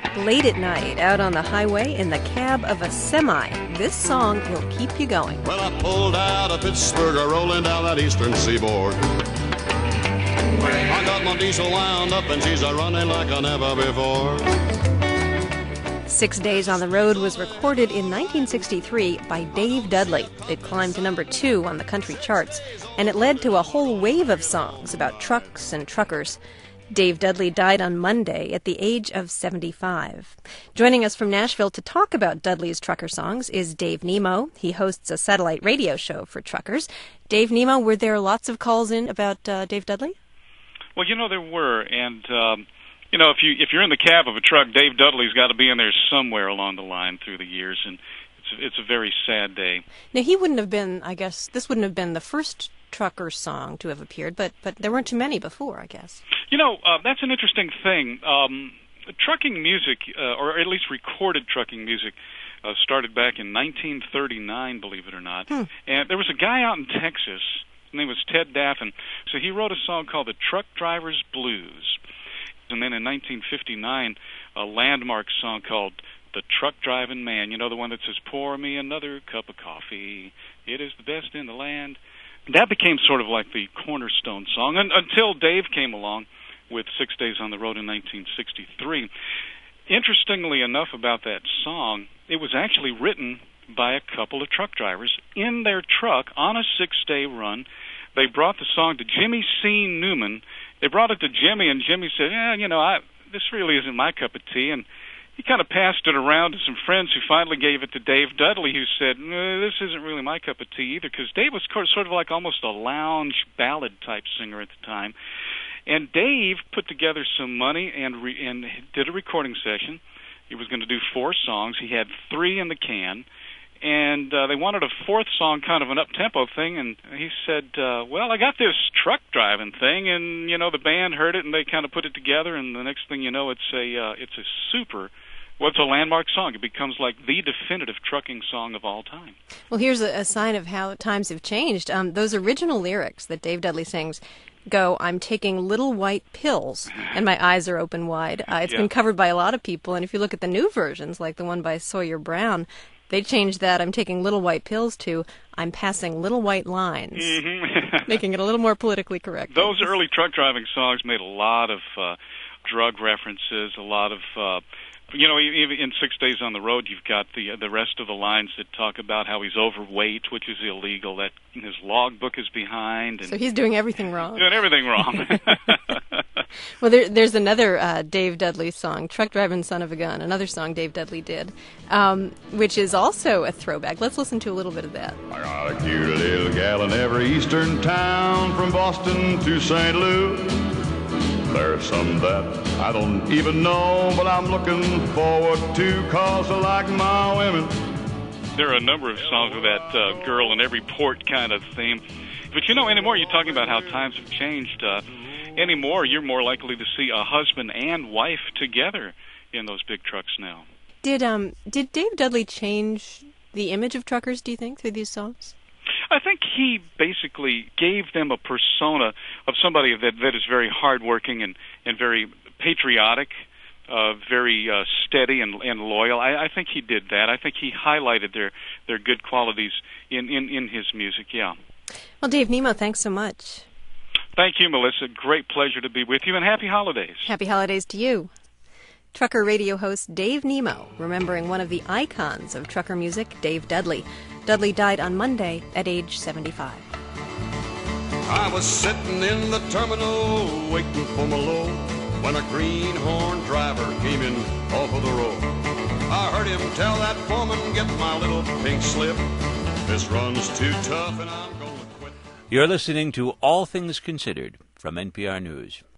Late at night, out on the highway in the cab of a semi, this song will keep you going. Well, I pulled out of Pittsburgh, rolling down that eastern seaboard. I got my diesel wound up and she's a-running like I never before. 6 Days on the Road was recorded in 1963 by Dave Dudley. It climbed to number 2 on the country charts, and it led to a whole wave of songs about trucks and truckers. Dave Dudley died on Monday at the age of 75. Joining us from Nashville to talk about Dudley's trucker songs is Dave Nemo. He hosts a satellite radio show for truckers. Dave Nemo, were there lots of calls in about Dave Dudley? Well, there were, and if you're in the cab of a truck, Dave Dudley's got to be in there somewhere along the line through the years, and it's a very sad day. Now, he wouldn't have been, I guess, this wouldn't have been the first trucker song to have appeared, but there weren't too many before, I guess. That's an interesting thing. Trucking music, or at least recorded trucking music, started back in 1939, believe it or not. And there was a guy out in Texas, his name was Ted Daffin, so he wrote a song called The Truck Driver's Blues. And then in 1959, a landmark song called The Truck Driving Man, the one that says, "Pour me another cup of coffee, it is the best in the land." That became sort of like the cornerstone song until Dave came along with 6 Days on the Road in 1963. Interestingly enough about that song, it was actually written by a couple of truck drivers in their truck on a 6-day run. They brought the song to Jimmy C. Newman. They brought it to Jimmy, and Jimmy said, this really isn't my cup of tea. And he kind of passed it around to some friends who finally gave it to Dave Dudley, who said, this isn't really my cup of tea either, because Dave was sort of like almost a lounge ballad-type singer at the time. And Dave put together some money and did a recording session. He was going to do 4 songs. He had 3 in the can. And they wanted a 4th song, kind of an up-tempo thing, and he said, I got this truck driving thing, and, the band heard it, and they kind of put it together, and the next thing you know, it's a landmark song. It becomes like the definitive trucking song of all time. Well, here's a sign of how times have changed. Those original lyrics that Dave Dudley sings go, "I'm taking little white pills, and my eyes are open wide." It's been covered by a lot of people, and if you look at the new versions, like the one by Sawyer Brown, they changed that, "I'm taking little white pills," to "I'm passing little white lines," making it a little more politically correct. Those early truck driving songs made a lot of drug references, a lot of, even in 6 Days on the Road, you've got the rest of the lines that talk about how he's overweight, which is illegal, that his logbook is behind. And so he's doing everything wrong. Doing everything wrong. Well, there's another Dave Dudley song, "Truck Driving Son of a Gun," another song Dave Dudley did, which is also a throwback. Let's listen to a little bit of that. I got a cute little gal in every eastern town, from Boston to St. Louis. There's some that I don't even know, but I'm looking forward to, 'cause I like my women. There are a number of songs with that girl in every port kind of theme. But anymore, you're talking about how times have changed. Anymore, you're more likely to see a husband and wife together in those big trucks now. Did Dave Dudley change the image of truckers, do you think, through these songs? I think he basically gave them a persona of somebody that is very hardworking and very patriotic, very steady and loyal. I think he did that. I think he highlighted their good qualities in his music, yeah. Well, Dave Nemo, thanks so much. Thank you, Melissa. Great pleasure to be with you, and happy holidays. Happy holidays to you. Trucker radio host Dave Nemo, remembering one of the icons of trucker music, Dave Dudley. Dudley died on Monday at age 75. I was sitting in the terminal waiting for my load when a greenhorn driver came in off of the road. I heard him tell that foreman, "Get my little pink slip. This run's too tough and I'm going to quit." You're listening to All Things Considered from NPR News.